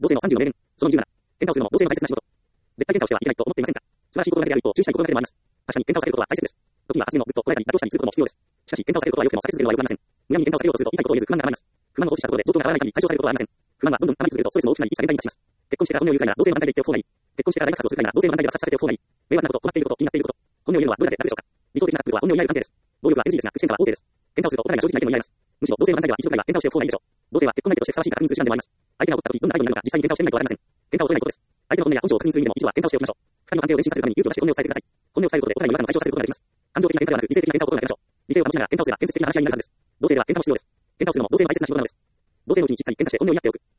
同性の34名。その27。喧嘩をするのも同性の大切な仕事。絶対喧嘩をしてはいけないと思っていませんか？素晴らしい心がけであると注意したい心がけでもあります。確かに喧嘩をされることは大切です。時には発言をぐっとこらえたり妥協したりすることも必要です。しかし喧嘩をされることは良くても避け続けるのは良くありません。むやみに喧嘩をされようとすると痛いことを言えず不満が溜まります。不満を放置したところで状況が変わらない限り解消されることはありません。不満はどんどん溜まり続けるとストレスも大きくなりいつか限界に達します。結婚してから本音を言うくらいなら同性の反対で言っておく方がいい。結婚してから大学活動するくらいなら同性の反対では察させておく方がいい。迷惑なこと、困っていること、気になっていること。本音を言うのはどれだけ楽でしょうか？理想的なカップルは本音を言い合える関係です。暴力は NG ですが、口喧嘩は OK です。喧嘩をするとお互いが正直な意見を言い合います。むしろ同性の反対では一度くらいは喧嘩をしておく方がいいでしょう。同性は結婚相手としてふさわしいか確認する手段でもあります。相手が怒った時どんな態度になるのか実際に喧嘩をしてみないとわかりません。喧嘩を恐れないことです。相手の本音や本性を確認する意味でも一度は喧嘩をしておきましょう。二人の関係を前進させるために勇気を出して本音を伝えてください。本音を伝えることでお互いの違和感を解消させることができます。感情的な喧嘩ではなく理性的な喧嘩を心がけましょう。理性を保ちながら喧嘩をすれば建設的な話し合いになるはずです。同性では喧嘩も必要です。喧嘩をするのも同性の大切な仕事なのです。同性のうちにしっかり喧嘩して本音を言い合っておく。